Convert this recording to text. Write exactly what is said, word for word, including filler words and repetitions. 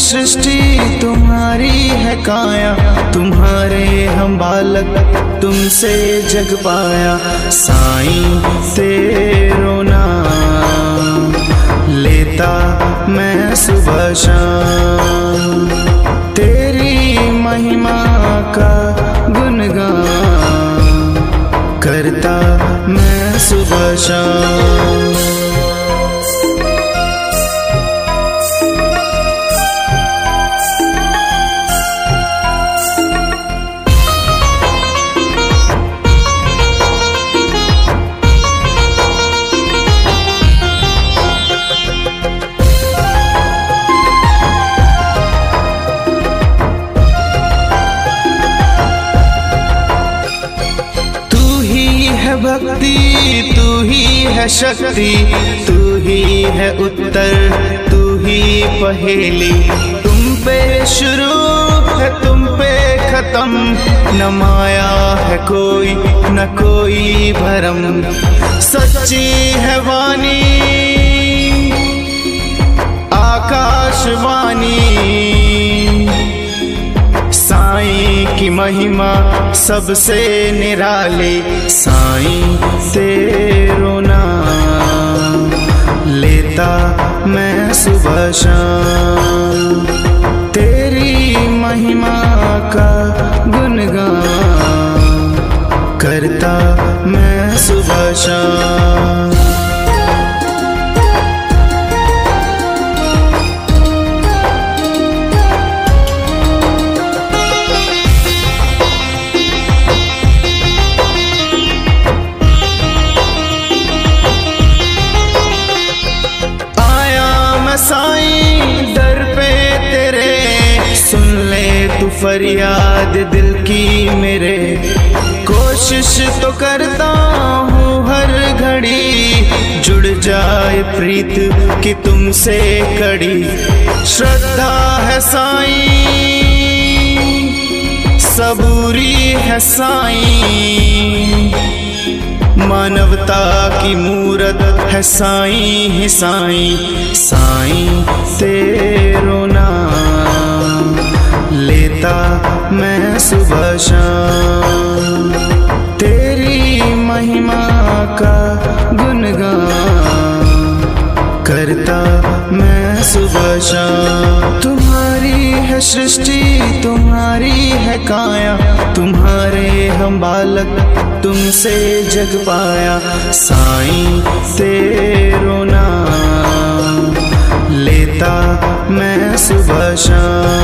सृष्टि तुम्हारी है काया, तुम्हारे हम बालक तुमसे जग पाया। साईं तेरो नाम लेता मैं सुबह शाम, तेरी महिमा का गुणगान करता मैं सुबह शाम। भक्ति तू ही है शक्ति, तू ही है उत्तर, तू ही पहेली। तुम पे शुरू है तुम पे खत्म, न माया है कोई न कोई भरम। सच्ची है वाणी आकाशवाणी, साईं की महिमा सबसे निराली। साईं तेरो नाम लेता मैं सुबह शाम, तेरी महिमा का गुणगान करता मैं सुबह शाम। साईं दर पे तेरे, सुन ले तू फरियाद दिल की मेरे। कोशिश तो करता हूँ हर घड़ी, जुड़ जाए प्रीत की तुमसे कड़ी। श्रद्धा है साईं सबूरी है साईं, मानवता की मूरत है साईं ही साईं। साईं तेरो नाम लेता मैं सुबह शाम, तेरी महिमा का गुणगान करता मैं सुबह शाम। तुम्हारी है सृष्टि तुम्हारी है काया, तुम्हारे हम बालक तुमसे जग पाया। साईं तेरो नाम लेता मैं सुबह शाम,